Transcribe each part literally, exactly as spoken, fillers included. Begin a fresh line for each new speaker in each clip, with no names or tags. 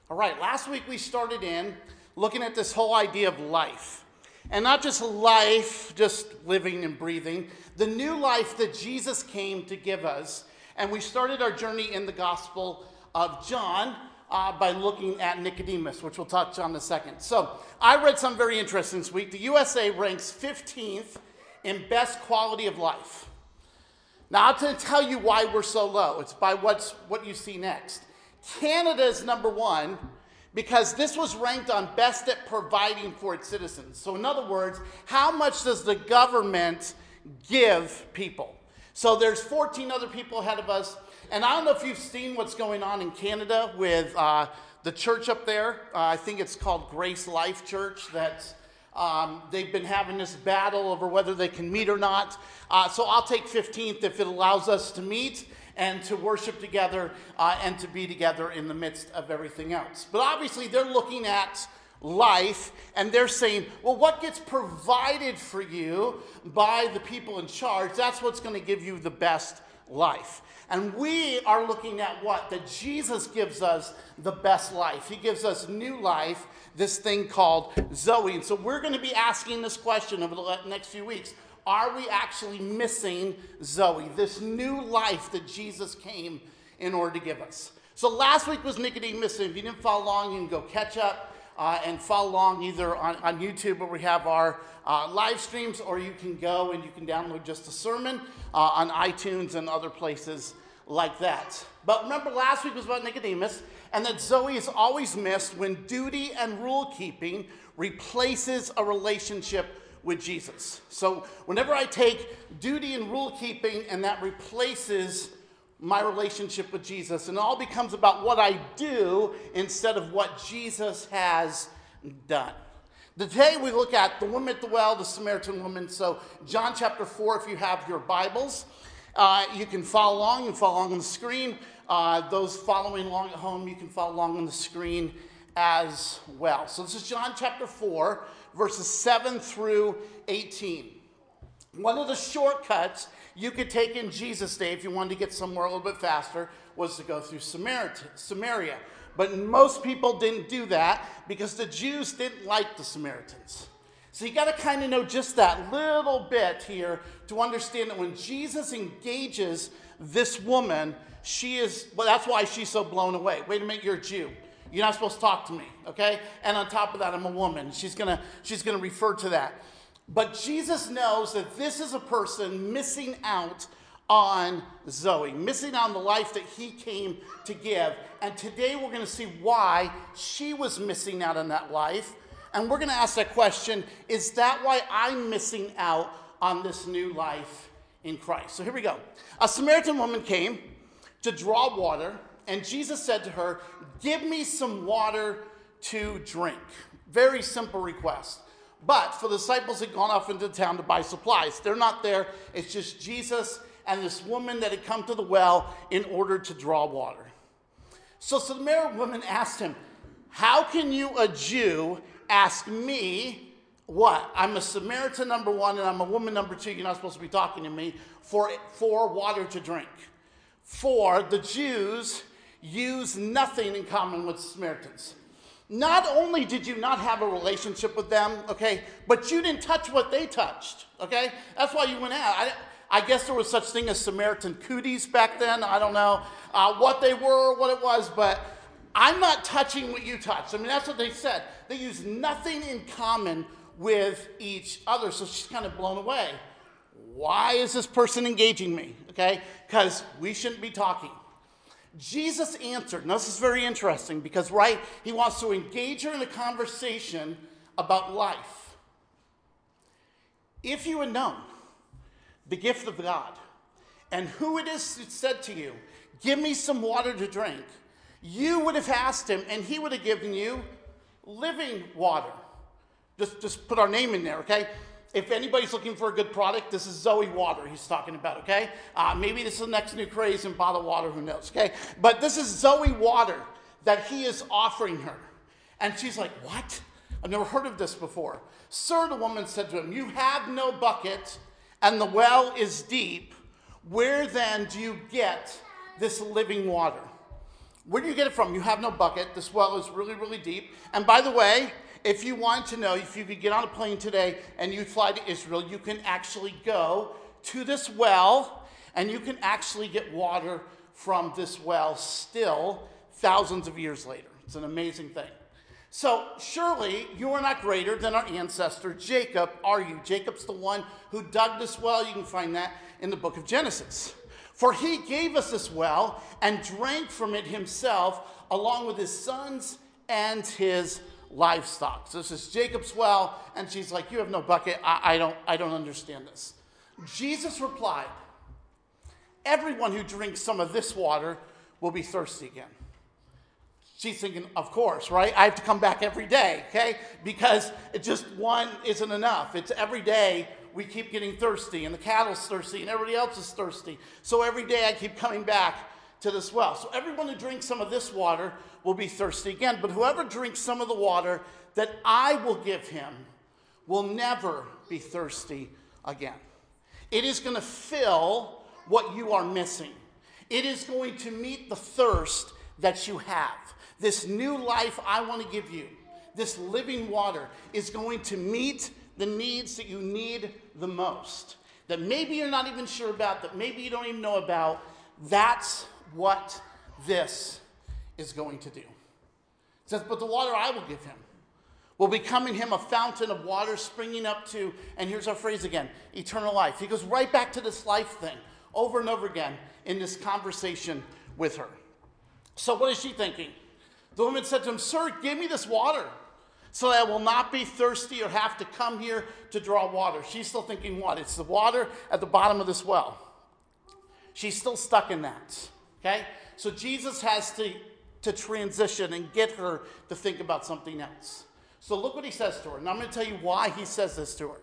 All right, last week we started in looking at this whole idea of life. And not just life, just living and breathing, the new life that Jesus came to give us. And we started our journey in the Gospel of John uh, by looking at Nicodemus, which we'll touch on in a second. So I read something very interesting this week. The U S A ranks fifteenth in best quality of life. Now, I'm going to tell you why we're so low. It's by what's, what you see next. Canada is number one because this was ranked on best at providing for its citizens. So in other words, how much does the government give people? So there's fourteen other people ahead of us. And I don't know if you've seen what's going on in Canada with uh, the church up there. Uh, I think it's called Grace Life Church. That's Um, they've been having this battle over whether they can meet or not. Uh, so I'll take fifteenth if it allows us to meet and to worship together uh, and to be together in the midst of everything else. But obviously they're looking at life and they're saying, well, what gets provided for you by the people in charge, that's what's going to give you the best life. And we are looking at what? That Jesus gives us the best life. He gives us new life, this thing called Zoe. And so we're going to be asking this question over the next few weeks. Are we actually missing Zoe, this new life that Jesus came in order to give us? So last week was Nicodemus. If you didn't follow along, you can go catch up uh, and follow along either on, on YouTube where we have our uh, live streams, or you can go and you can download just a sermon uh, on iTunes and other places like that. But remember, last week was about Nicodemus, and that Zoe is always missed when duty and rule keeping replaces a relationship with Jesus. So whenever I take duty and rule keeping and that replaces my relationship with Jesus, and it all becomes about what I do instead of what Jesus has done. Today we look at the woman at the well, the Samaritan woman. So John chapter four, if you have your Bibles, uh, you can follow along. You can follow along on the screen. Uh, those following along at home, you can follow along on the screen as well. So this is John chapter four, verses seven through eighteen. One of the shortcuts you could take in Jesus' day if you wanted to get somewhere a little bit faster was to go through Samaria. But most people didn't do that because the Jews didn't like the Samaritans. So you got to kind of know just that little bit here to understand that when Jesus engages this woman, she is, well, that's why she's so blown away. Wait a minute, you're a Jew. You're not supposed to talk to me, okay? And on top of that, I'm a woman. She's gonna, she's gonna refer to that. But Jesus knows that this is a person missing out on Zoe, missing on the life that he came to give. And today we're gonna see why she was missing out on that life. And we're gonna ask that question, is that why I'm missing out on this new life in Christ? So here we go. A Samaritan woman came to draw water, and Jesus said to her, give me some water to drink. Very simple request. But for the disciples had gone off into town to buy supplies. They're not there. It's just Jesus and this woman that had come to the well in order to draw water. So the Samaritan woman asked him, how can you, a Jew, ask me what? I'm a Samaritan, number one, and I'm a woman, number two. You're not supposed to be talking to me for, for water to drink. For the Jews use nothing in common with Samaritans. Not only did you not have a relationship with them, okay, but you didn't touch what they touched, okay? That's why you went out. I, I guess there was such thing as Samaritan cooties back then. I don't know uh, what they were, what it was, but I'm not touching what you touched. I mean, that's what they said. They use nothing in common with each other, so she's kind of blown away. Why is this person engaging me, okay? Because we shouldn't be talking. Jesus answered. Now, this is very interesting because, right, he wants to engage her in a conversation about life. If you had known the gift of God and who it is that said to you, give me some water to drink, you would have asked him and he would have given you living water. Just, just put our name in there, okay? If anybody's looking for a good product, this is Zoe water he's talking about, okay? Uh, maybe this is the next new craze in bottled water, who knows, okay? But this is Zoe water that he is offering her. And she's like, what? I've never heard of this before. Sir, the woman said to him, you have no bucket, and the well is deep. Where then do you get this living water? Where do you get it from? You have no bucket. This well is really, really deep. And by the way, if you want to know, if you could get on a plane today and you fly to Israel, you can actually go to this well and you can actually get water from this well still thousands of years later. It's an amazing thing. So surely you are not greater than our ancestor Jacob, are you? Jacob's the one who dug this well. You can find that in the book of Genesis. For he gave us this well and drank from it himself, along with his sons and his livestock. So this is Jacob's well, and she's like, you have no bucket. I, I don't, I don't understand this. Jesus replied, everyone who drinks some of this water will be thirsty again. She's thinking, of course, right? I have to come back every day, okay? Because it just one isn't enough. It's every day we keep getting thirsty, and the cattle's thirsty, and everybody else is thirsty. So every day I keep coming back to this well. So everyone who drinks some of this water will be thirsty again. But whoever drinks some of the water that I will give him will never be thirsty again. It is going to fill what you are missing. It is going to meet the thirst that you have. This new life I want to give you, this living water, is going to meet the needs that you need the most, that maybe you're not even sure about, that maybe you don't even know about. That's what this is going to do. It says, but the water I will give him will become in him a fountain of water springing up to, and here's our phrase again, eternal life. He goes right back to this life thing over and over again in this conversation with her. So what is she thinking? The woman said to him, sir, give me this water so that I will not be thirsty or have to come here to draw water. She's still thinking what? It's the water at the bottom of this well. She's still stuck in that, okay? So Jesus has to, to transition and get her to think about something else. So look what he says to her. And I'm going to tell you why he says this to her.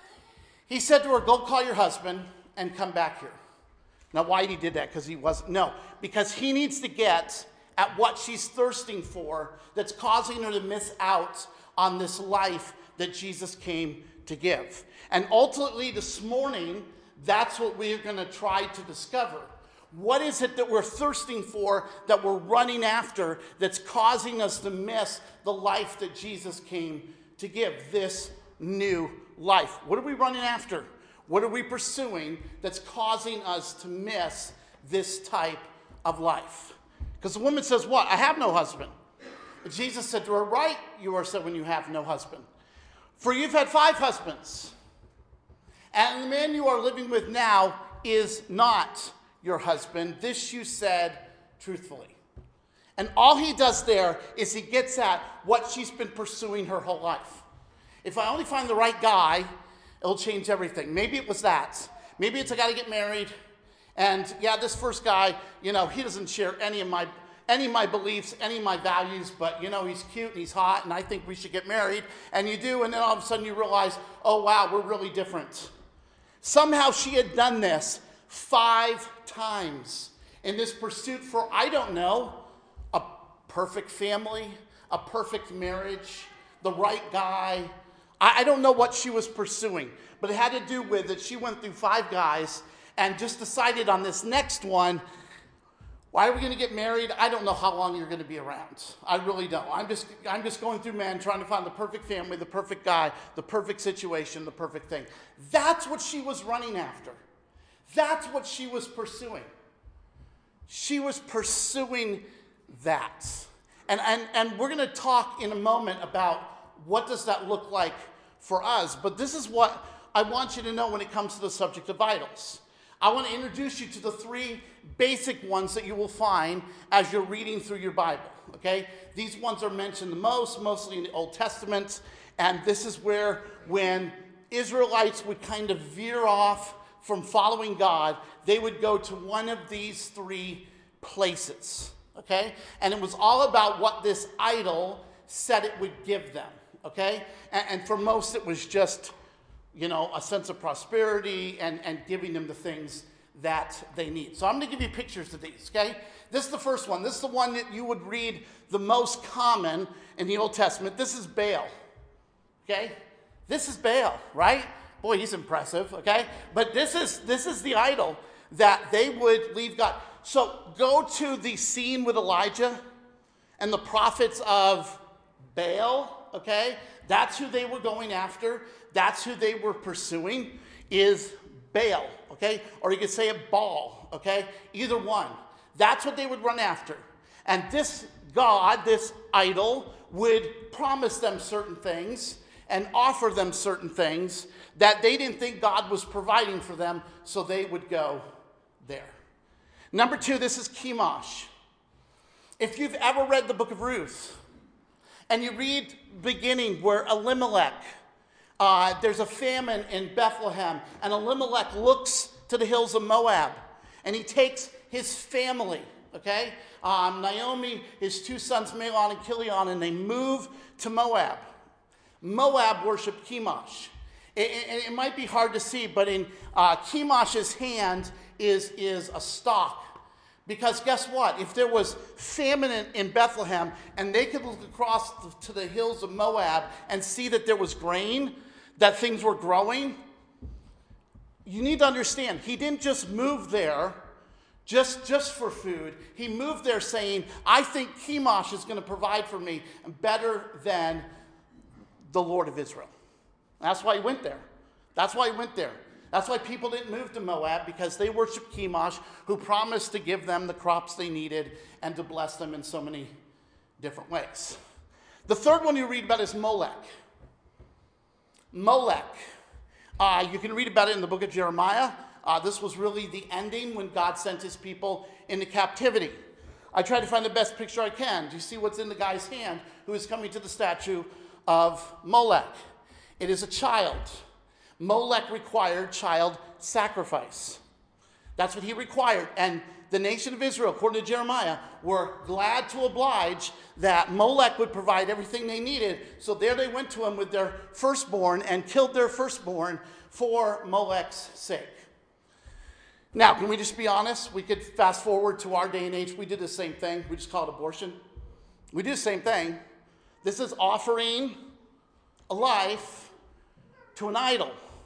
He said to her, go call your husband and come back here. Now, why he did that? Because he wasn't, no, because he needs to get at what she's thirsting for that's causing her to miss out on this life that Jesus came to give. And ultimately, this morning, that's what we're going to try to discover. What is it that we're thirsting for, that we're running after, that's causing us to miss the life that Jesus came to give, this new life? What are we running after? What are we pursuing that's causing us to miss this type of life? Because the woman says, what? I have no husband. And Jesus said to her, right you are said when you have no husband. For you've had five husbands. And the man you are living with now is not your husband. This you said truthfully. And all he does there is he gets at what she's been pursuing her whole life. If I only find the right guy, it'll change everything. Maybe it was that. Maybe it's I got to get married. And yeah, this first guy, you know, he doesn't share any of my any of my beliefs, any of my values, but you know, he's cute and he's hot and I think we should get married. And you do, and then all of a sudden you realize, oh wow, we're really different. Somehow she had done this five times in this pursuit for, I don't know, a perfect family, a perfect marriage, the right guy. I, I don't know what she was pursuing, but it had to do with that she went through five guys and just decided on this next one, why are we going to get married? I don't know how long you're going to be around. I really don't. I'm just, I'm just going through, man, trying to find the perfect family, the perfect guy, the perfect situation, the perfect thing. That's what she was running after. That's what she was pursuing. She was pursuing that. And, and, and we're going to talk in a moment about what does that look like for us. But this is what I want you to know when it comes to the subject of idols. I want to introduce you to the three basic ones that you will find as you're reading through your Bible, okay? These ones are mentioned the most, mostly in the Old Testament, and this is where when Israelites would kind of veer off from following God, they would go to one of these three places, okay? And it was all about what this idol said it would give them, okay? And, and for most, it was just, you know, a sense of prosperity and, and giving them the things that they need. So I'm going to give you pictures of these, okay? This is the first one. This is the one that you would read the most common in the Old Testament. This is Baal, okay? This is Baal, right? Boy, he's impressive, okay? But this is this is the idol that they would leave God. so go to the scene with Elijah and the prophets of Baal, okay? That's who they were going after. That's who they were pursuing, is Baal, okay? Or you could say it Baal, okay? Either one. That's what they would run after. And this god, this idol, would promise them certain things and offer them certain things that they didn't think God was providing for them, so they would go there. Number two, this is Chemosh. If you've ever read the book of Ruth, and you read beginning where Elimelech, uh, there's a famine in Bethlehem, and Elimelech looks to the hills of Moab, and he takes his family, okay? Um, Naomi, his two sons, Mahlon and Chilion, and they move to Moab. Moab worshiped Chemosh. It, it, it might be hard to see, but in uh, Chemosh's hand is, is a stalk. Because guess what? If there was famine in, in Bethlehem, and they could look across the, to the hills of Moab and see that there was grain, that things were growing, you need to understand, he didn't just move there just, just for food. He moved there saying, I think Chemosh is going to provide for me better than the Lord of Israel. That's why he went there. That's why he went there. That's why people didn't move to Moab, because they worshiped Chemosh, who promised to give them the crops they needed and to bless them in so many different ways. The third one you read about is Molech. Molech. Uh, you can read about it in the book of Jeremiah. Uh, this was really the ending when God sent his people into captivity. I tried to find the best picture I can. Do you see what's in the guy's hand who is coming to the statue of Molech? It is a child. Molech required child sacrifice. That's what he required. And the nation of Israel, according to Jeremiah, were glad to oblige that Molech would provide everything they needed. So there they went to him with their firstborn and killed their firstborn for Molech's sake. Now, can we just be honest? We could fast forward to our day and age. We did the same thing. We just call it abortion. We do the same thing. This is offering a life to an idol,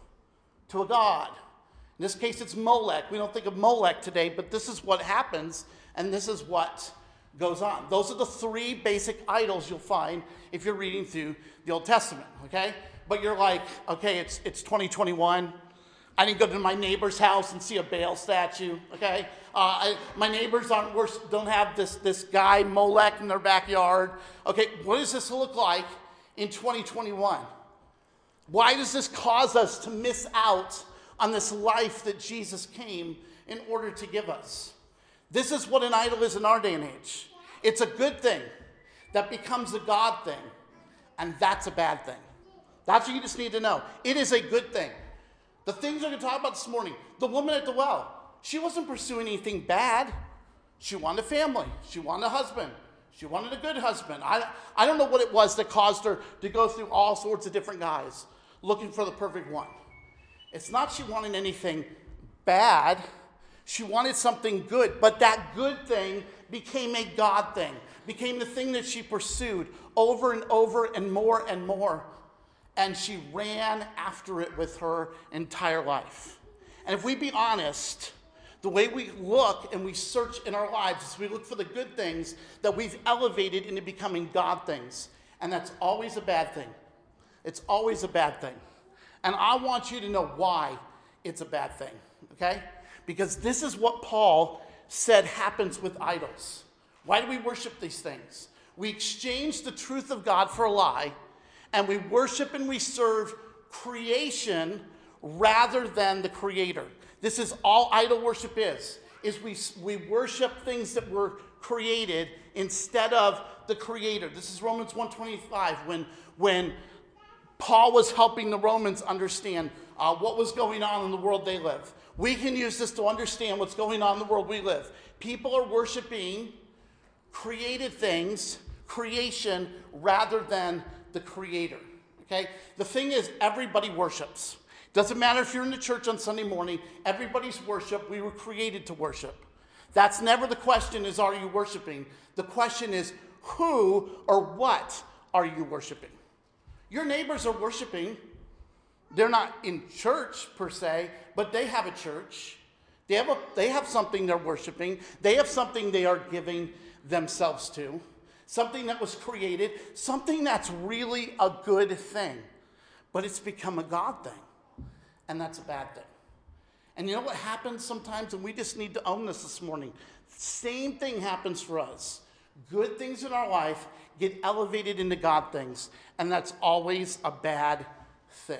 to a god. In this case, it's Molech. We don't think of Molech today, but this is what happens, and this is what goes on. Those are the three basic idols you'll find if you're reading through the Old Testament, okay? But you're like, okay, it's it's twenty twenty-one. I didn't go to my neighbor's house and see a Baal statue, okay? Uh, I, my neighbors aren't worse, don't have this, this guy, Molech, in their backyard. Okay, what does this look like in twenty twenty-one? Why does this cause us to miss out on this life that Jesus came in order to give us? This is what an idol is in our day and age. It's a good thing that becomes a God thing, and that's a bad thing. That's what you just need to know. It is a good thing. The things we're going to talk about this morning, the woman at the well, she wasn't pursuing anything bad. She wanted a family. She wanted a husband. She wanted a good husband. I, I don't know what it was that caused her to go through all sorts of different guys looking for the perfect one. It's not she wanted anything bad. She wanted something good, but that good thing became a God thing, became the thing that she pursued over and over and more and more. And she ran after it with her entire life. And if we be honest, the way we look and we search in our lives is we look for the good things that we've elevated into becoming God things. And that's always a bad thing. It's always a bad thing. And I want you to know why it's a bad thing, okay? Because this is what Paul said happens with idols. Why do we worship these things? We exchange the truth of God for a lie, and we worship and we serve creation rather than the Creator. This is all idol worship is, is we, we worship things that were created instead of the Creator. This is Romans one twenty-five, when, when Paul was helping the Romans understand uh, what was going on in the world they live. We can use this to understand what's going on in the world we live. People are worshiping created things, creation, rather than the Creator, okay? The thing is, everybody worships. Doesn't matter if you're in the church on Sunday morning, everybody's worship. We were created to worship. That's never the question is, are you worshiping? The question is, who or what are you worshiping? Your neighbors are worshiping. They're not in church per se, but they have a church. They have, a, they have something they're worshiping. They have something they are giving themselves to. Something that was created. Something that's really a good thing. But it's become a God thing. And that's a bad thing. And you know what happens sometimes? And we just need to own this this morning. Same thing happens for us. Good things in our life get elevated into God things. And that's always a bad thing.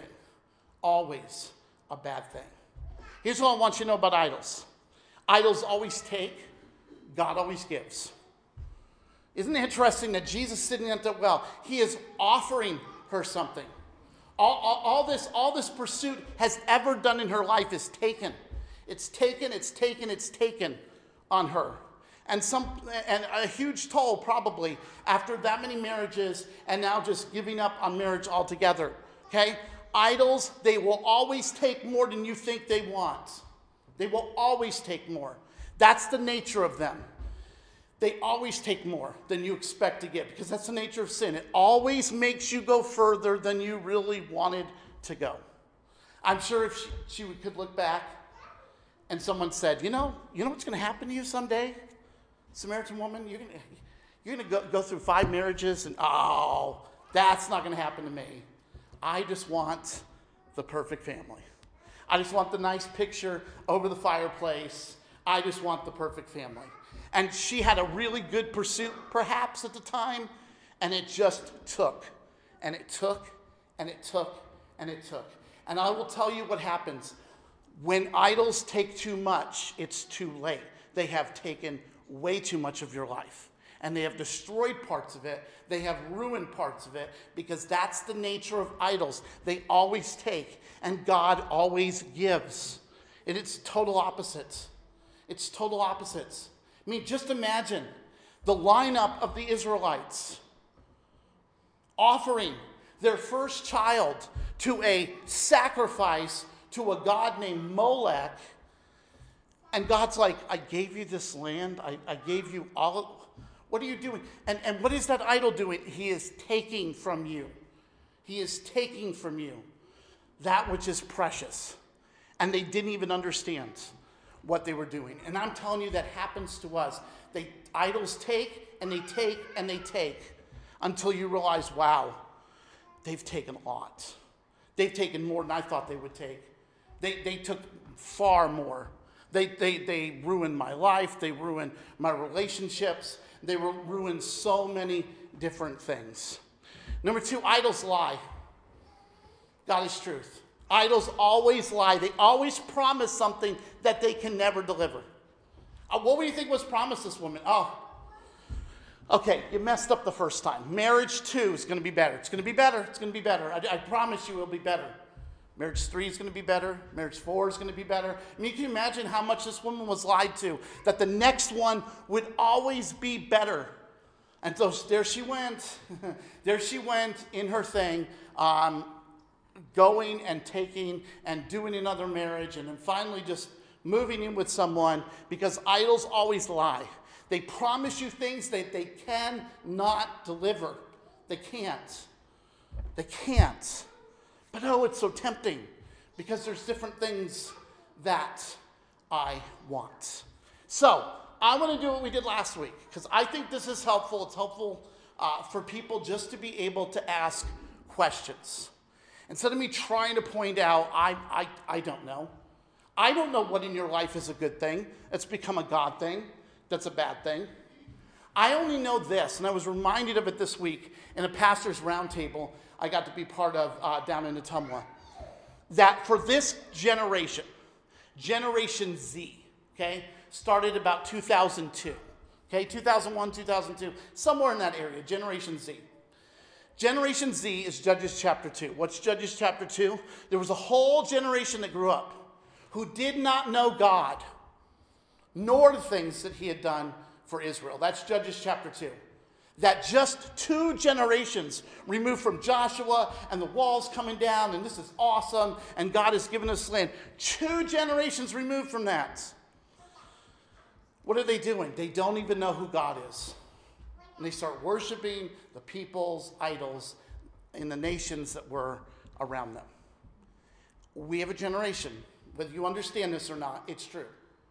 Always a bad thing. Here's what I want you to know about idols. Idols always take, God always gives. Isn't it interesting that Jesus sitting at the well, he is offering her something. All, all, all this, all this pursuit has ever done in her life is taken. It's taken, it's taken, it's taken on her. And some and a huge toll probably after that many marriages and now just giving up on marriage altogether. Okay? Idols, they will always take more than you think they want. They will always take more. That's the nature of them. They always take more than you expect to get because that's the nature of sin. It always makes you go further than you really wanted to go. I'm sure if she, she could look back and someone said, you know, you know what's going to happen to you someday? Samaritan woman, you're going to you're going to go, go through five marriages and, oh, that's not going to happen to me. I just want the perfect family. I just want the nice picture over the fireplace. I just want the perfect family. And she had a really good pursuit, perhaps, at the time, and it just took, and it took, and it took, and it took. And I will tell you what happens. When idols take too much, it's too late. They have taken way too much of your life. And they have destroyed parts of it. They have ruined parts of it because that's the nature of idols. They always take, and God always gives. And it's total opposites. It's total opposites. I mean, just imagine the lineup of the Israelites offering their first child to a sacrifice to a god named Molech. And God's like, I gave you this land. I, I gave you all of What are you doing? And, and what is that idol doing? He is taking from you. He is taking from you that which is precious. And they didn't even understand what they were doing. And I'm telling you, that happens to us. They idols take and they take and they take until you realize, wow, they've taken a lot. They've taken more than I thought they would take. They, they took far more. They, they, they ruined my life. They ruined my relationships. They will ruin so many different things. Number two, idols lie. God is truth. Idols always lie. They always promise something that they can never deliver. Uh, what do you think was promised this woman? Oh, okay, you messed up the first time. Marriage two is going to be better. It's going to be better. It's going to be better. I, I promise you it'll be better. Marriage three is going to be better. Marriage four is going to be better. I mean, can you imagine how much this woman was lied to? That the next one would always be better. And so there she went. There she went in her thing, um, going and taking and doing another marriage and then finally just moving in with someone because idols always lie. They promise you things that they cannot deliver. They can't. They can't. But oh, it's so tempting because there's different things that I want. So I want to do what we did last week because I think this is helpful. It's helpful uh, for people just to be able to ask questions. Instead of me trying to point out, I, I, I don't know. I don't know what in your life is a good thing. It's become a God thing. That's a bad thing. I only know this, and I was reminded of it this week in a pastor's roundtable I got to be part of uh, down in Ottumwa, that for this generation, Generation Z, okay, started about two thousand two, okay, two thousand one, two thousand two, somewhere in that area, Generation Z. Generation Z is Judges chapter two. What's Judges chapter two? There was a whole generation that grew up who did not know God, nor the things that he had done for Israel. That's Judges chapter two. That just two generations removed from Joshua and the walls coming down, and this is awesome, and God has given us land. Two generations removed from that. What are they doing? They don't even know who God is. And they start worshiping the people's idols in the nations that were around them. We have a generation, whether you understand this or not, it's true.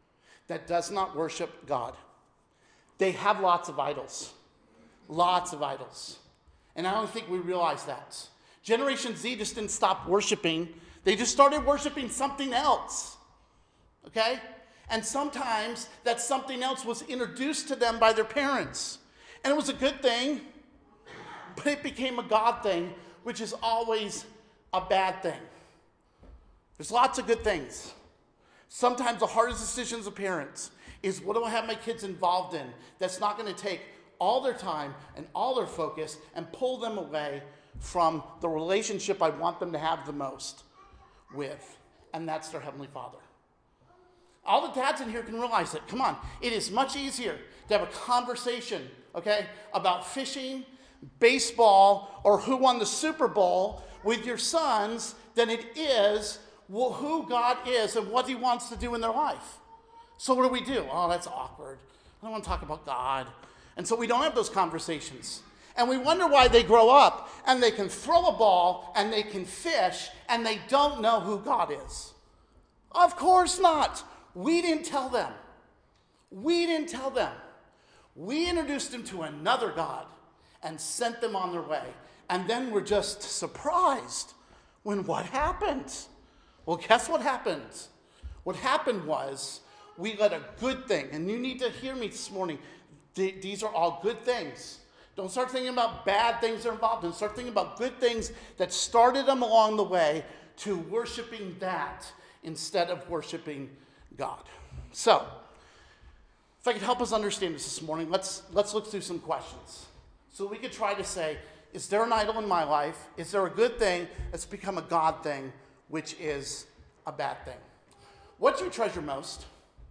that does not worship God. They have lots of idols. Lots of idols. And I don't think we realize that. Generation Z just didn't stop worshiping. They just started worshiping something else. Okay? And sometimes that something else was introduced to them by their parents. And it was a good thing, but it became a God thing, which is always a bad thing. There's lots of good things. Sometimes the hardest decisions of parents is, what do I have my kids involved in that's not going to take all their time and all their focus and pull them away from the relationship I want them to have the most with, and that's their Heavenly Father. All the dads in here can realize it. Come on, it is much easier to have a conversation, okay, about fishing, baseball, or who won the Super Bowl with your sons than it is well, who God is and what he wants to do in their life. So what do we do? Oh, that's awkward. I don't want to talk about God. And so we don't have those conversations. And we wonder why they grow up and they can throw a ball and they can fish and they don't know who God is. Of course not. We didn't tell them. We didn't tell them. We introduced them to another God and sent them on their way. And then we're just surprised when what happened? Well, guess what happened? What happened was we let a good thing, and you need to hear me this morning. Th- these are all good things. Don't start thinking about bad things that are involved in. Start thinking about good things that started them along the way to worshiping that instead of worshiping God. So, if I could help us understand this this morning, let's, let's look through some questions. So we could try to say, is there an idol in my life? Is there a good thing that's become a God thing, which is a bad thing? What do you treasure most?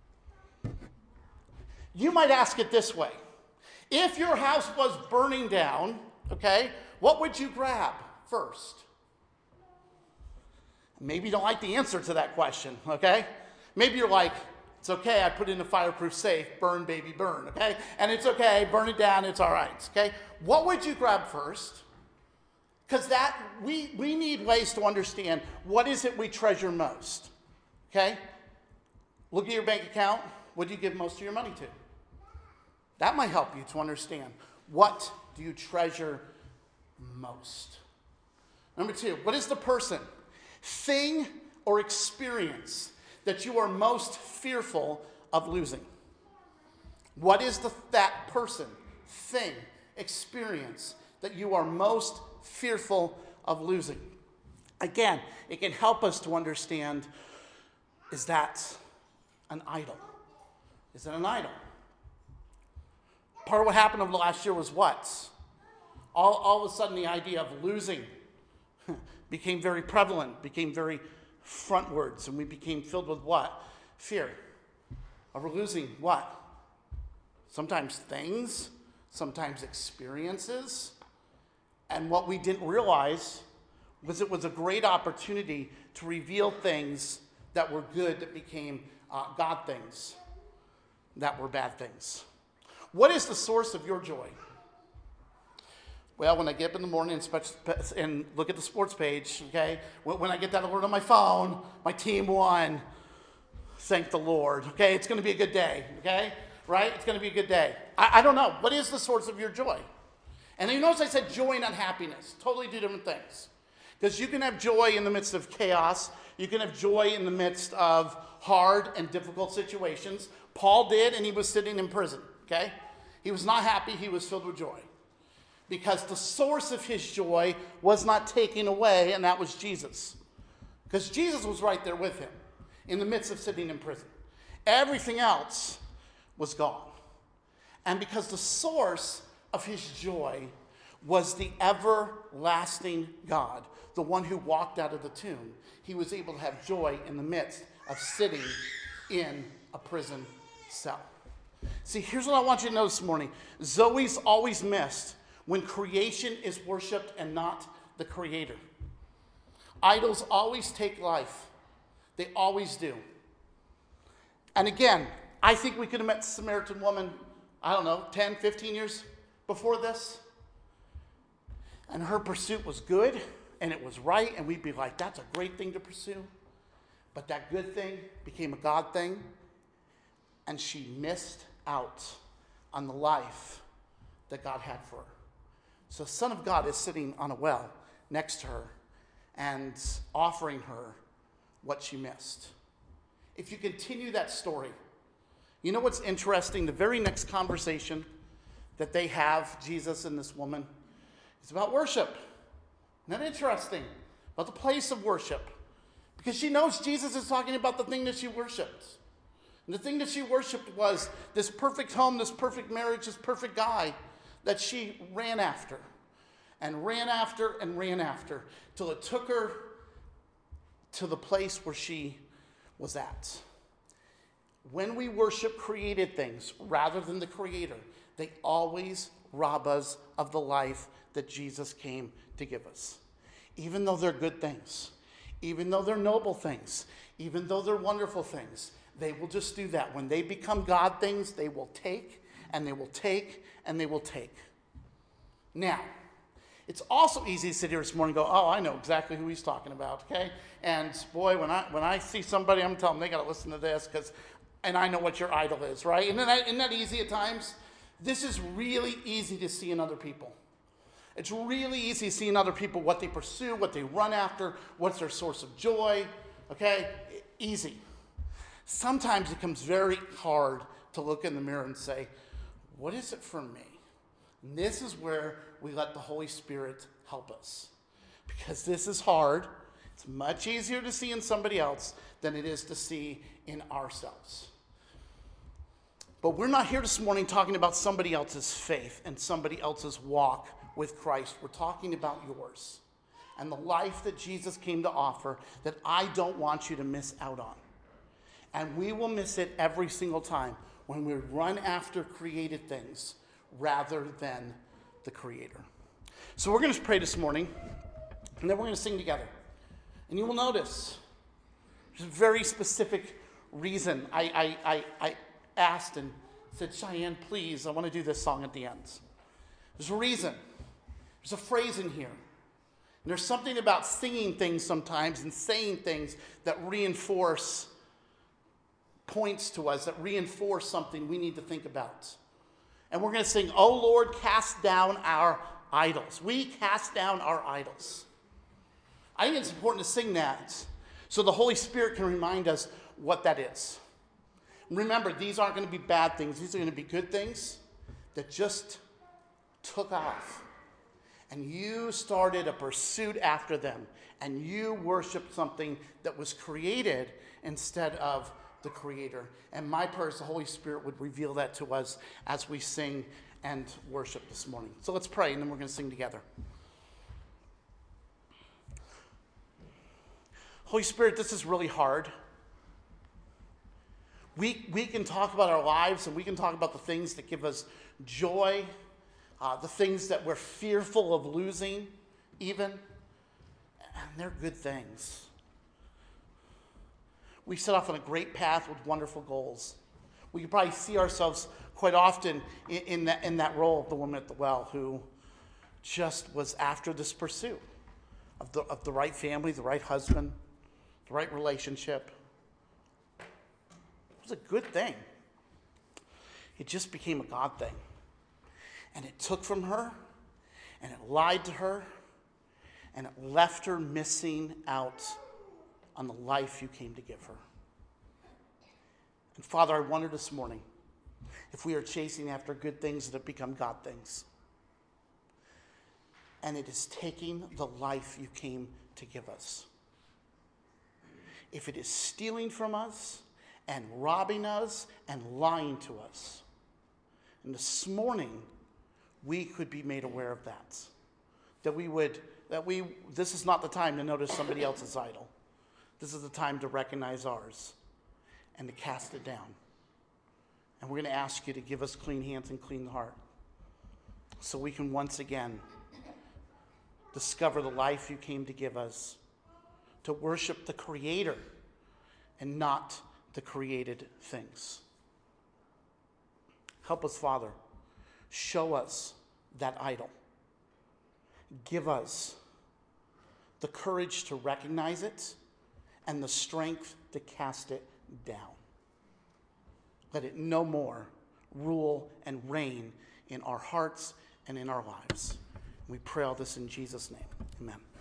You might ask it this way. If your house was burning down, okay, what would you grab first? Maybe you don't like the answer to that question, okay? Maybe you're like, it's okay, I put in a fireproof safe, burn, baby, burn, okay? And it's okay, burn it down, it's all right, okay? What would you grab first? Because that, we, we need ways to understand what is it we treasure most, okay? Look at your bank account. What do you give most of your money to? That might help you to understand. What do you treasure most? Number two, what is the person, thing, or experience that you are most fearful of losing? What is the, that person, thing, experience that you are most fearful of losing? Again, it can help us to understand, is that an idol? Is it an idol? Part of what happened over the last year was what? All, all of a sudden the idea of losing became very prevalent, became very frontwards, and we became filled with what? Fear. Of losing what? Sometimes things, sometimes experiences. And what we didn't realize was it was a great opportunity to reveal things that were good that became uh, God things that were bad things. What is the source of your joy? Well, when I get up in the morning and, and look at the sports page, okay, when I get that alert on my phone, my team won, thank the Lord, okay, it's going to be a good day, okay, right? It's going to be a good day. I, I don't know. What is the source of your joy? And you notice I said joy, not happiness. Totally two different things. Because you can have joy in the midst of chaos. You can have joy in the midst of hard and difficult situations. Paul did, and he was sitting in prison, okay? He was not happy. He was filled with joy. Because the source of his joy was not taken away, and that was Jesus. Because Jesus was right there with him in the midst of sitting in prison. Everything else was gone. And because the source of his joy was the everlasting God, the one who walked out of the tomb, he was able to have joy in the midst of sitting in a prison cell. See, here's what I want you to know this morning. Zoe's always missed when creation is worshipped and not the Creator. Idols always take life. They always do. And again, I think we could have met the Samaritan woman, I don't know, ten, fifteen years before this. And her pursuit was good, and it was right, and we'd be like, that's a great thing to pursue. But that good thing became a God thing. and she missed out on the life that God had for her. So the Son of God is sitting on a well next to her and offering her what she missed. If you continue that story, you know what's interesting? The very next conversation that they have, Jesus and this woman, is about worship. Isn't that interesting? About the place of worship. Because she knows Jesus is talking about the thing that she worshiped. And the thing that she worshiped was this perfect home, this perfect marriage, this perfect guy that she ran after. And ran after and ran after till it took her to the place where she was at. When we worship created things rather than the Creator, they always rob us of the life that Jesus came to give us. Even though they're good things, even though they're noble things, even though they're wonderful things, they will just do that. When they become God things, they will take and they will take and they will take. Now, it's also easy to sit here this morning and go, oh, I know exactly who he's talking about, okay? And boy, when I when I see somebody, I'm telling them they got to listen to this, because, and I know what your idol is, right? Isn't that, isn't that easy at times? This is really easy to see in other people. It's really easy to see in other people what they pursue, what they run after, what's their source of joy, okay? Easy. Sometimes it becomes very hard to look in the mirror and say, what is it for me? And this is where we let the Holy Spirit help us. Because this is hard. It's much easier to see in somebody else than it is to see in ourselves. But we're not here this morning talking about somebody else's faith and somebody else's walk with Christ. We're talking about yours and the life that Jesus came to offer that I don't want you to miss out on. And we will miss it every single time when we run after created things rather than the Creator. So we're going to pray this morning, and then we're going to sing together. And you will notice there's a very specific reason I, I, I, I asked and said, Cheyenne, please, I want to do this song at the end. There's a reason. There's a phrase in here. And there's something about singing things sometimes and saying things that reinforce points to us, that reinforce something we need to think about. And we're going to sing, Oh Lord, cast down our idols. We cast down our idols. I think it's important to sing that so the Holy Spirit can remind us what that is. Remember, these aren't going to be bad things. These are going to be good things that just took off. And you started a pursuit after them. And you worshiped something that was created instead of the Creator. And my prayer is the Holy Spirit would reveal that to us as we sing and worship this morning. So let's pray, and then we're going to sing together. Holy Spirit, this is really hard. We, we can talk about our lives, and we can talk about the things that give us joy, uh, the things that we're fearful of losing even, and they're good things. We set off on a great path with wonderful goals. We can probably see ourselves quite often in, in, that, in that role of the woman at the well who just was after this pursuit of the, of the right family, the right husband, the right relationship. It was a good thing. It just became a God thing. And it took from her, and it lied to her, and it left her missing out on the life you came to give her. And Father, I wonder this morning if we are chasing after good things that have become God things. And it is taking the life you came to give us. If it is stealing from us and robbing us and lying to us. And this morning, we could be made aware of that. That we would, that we, this is not the time to notice somebody else's idol. This is the time to recognize ours and to cast it down. And we're going to ask you to give us clean hands and clean heart so we can once again discover the life you came to give us, to worship the Creator and not the created things. Help us, Father. Show us that idol. Give us the courage to recognize it and the strength to cast it down. Let it no more rule and reign in our hearts and in our lives. We pray all this in Jesus' name. Amen.